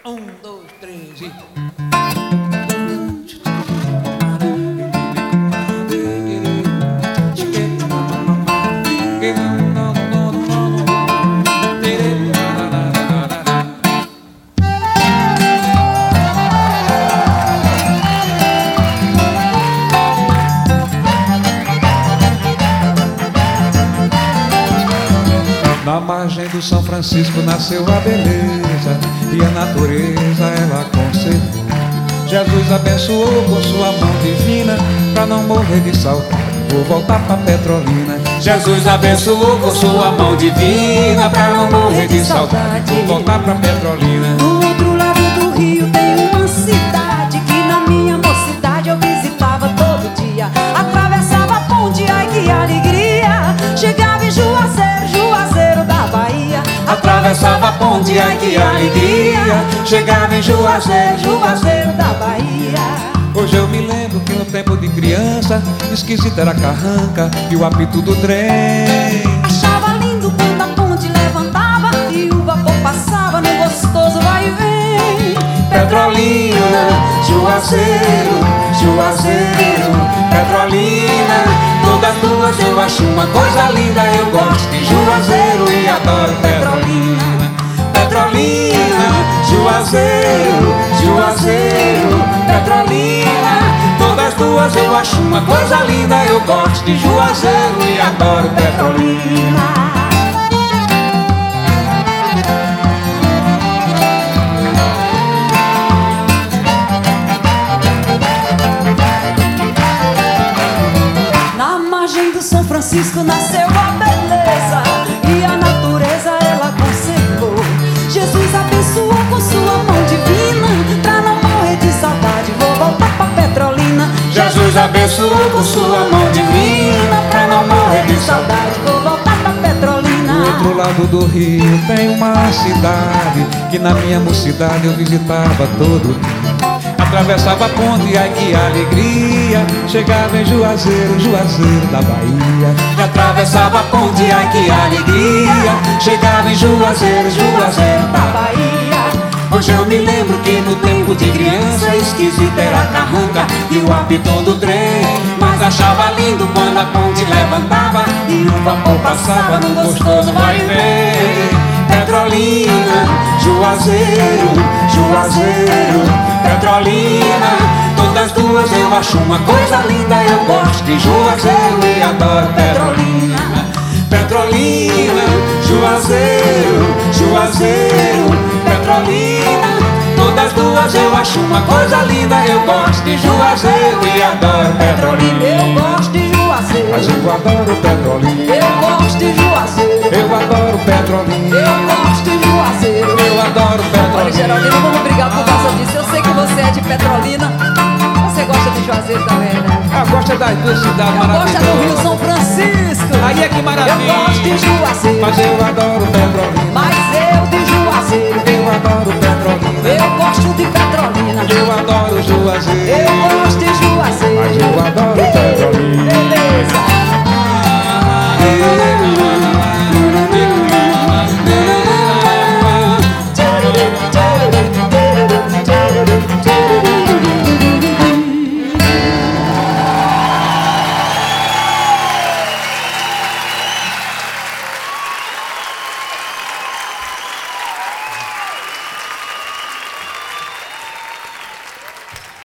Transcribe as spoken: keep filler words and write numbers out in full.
Um, dois, três e... Na margem do São Francisco nasceu a beleza e a natureza ela conservou. Jesus abençoou com sua mão divina pra não morrer de saudade, vou voltar pra Petrolina. Jesus abençoou com sua mão divina pra não morrer de saudade, vou voltar pra Petrolina. Do outro lado do rio tem uma cidade que na minha mocidade eu visitava todo dia. Atravessava a ponte, ai que alegria, chegava em Juazeiro, Juazeiro da Bahia. Atravessava a ponte, ai que alegria, chegava em Juazeiro, Juazeiro da Bahia. Hoje eu me lembro que no tempo de criança esquisita era a carranca e o apito do trem. Achava lindo quando a ponte levantava e o vapor passava no gostoso vai e vem. Petrolina, Juazeiro, Juazeiro, Petrolina, todas duas eu acho uma coisa linda. Eu gosto de Juazeiro e adoro Petrolina. Petrolina, Juazeiro, Juazeiro, Petrolina, todas duas eu acho uma coisa linda. Eu gosto de Juazeiro e adoro Petrolina. Na margem do São Francisco nasceu a beleza e a natureza ela conservou. Jesus abençoou com sua mão divina pra não morrer de saudade, vou voltar pra Petrolina. Jesus abençoou com sua mão divina pra não morrer de saudade, vou voltar pra Petrolina. Do outro lado do rio tem uma cidade que na minha mocidade eu visitava todo dia. Atravessava a ponte, ai que alegria, chegava em Juazeiro, Juazeiro da Bahia. Atravessava a ponte, ai que alegria, chegava em Juazeiro, Juazeiro da Bahia. Hoje eu me lembro que no tempo de criança esquisita era a carranca e o apito do trem, mas achava lindo quando a ponte levantava e o vapor passava no gostoso vai e vem. Petrolina, Juazeiro, Juazeiro, Petrolina, todas duas eu acho uma coisa linda. Eu gosto de Juazeiro e adoro Petrolina. Petrolina, Juazeiro, Juazeiro, Petrolina, todas duas eu acho uma coisa linda. Eu gosto de Juazeiro e adoro Petrolina. Eu gosto de Juazeiro, Mas eu adoro Petrolina. eu gosto de Juazeiro, Eu adoro Petrolina. eu gosto de Juazeiro. Eu adoro Olha, Petrolina. Geraldino, vamos brigar por causa disso. Eu sei que você é de Petrolina. Você gosta de Juazeiro também, né? Ah, gosta das duas cidades Eu gosto é do Rio maravilhosas. São Francisco. Aí é que maravilha. Eu gosto de Juazeiro, Mas eu adoro Petrolina.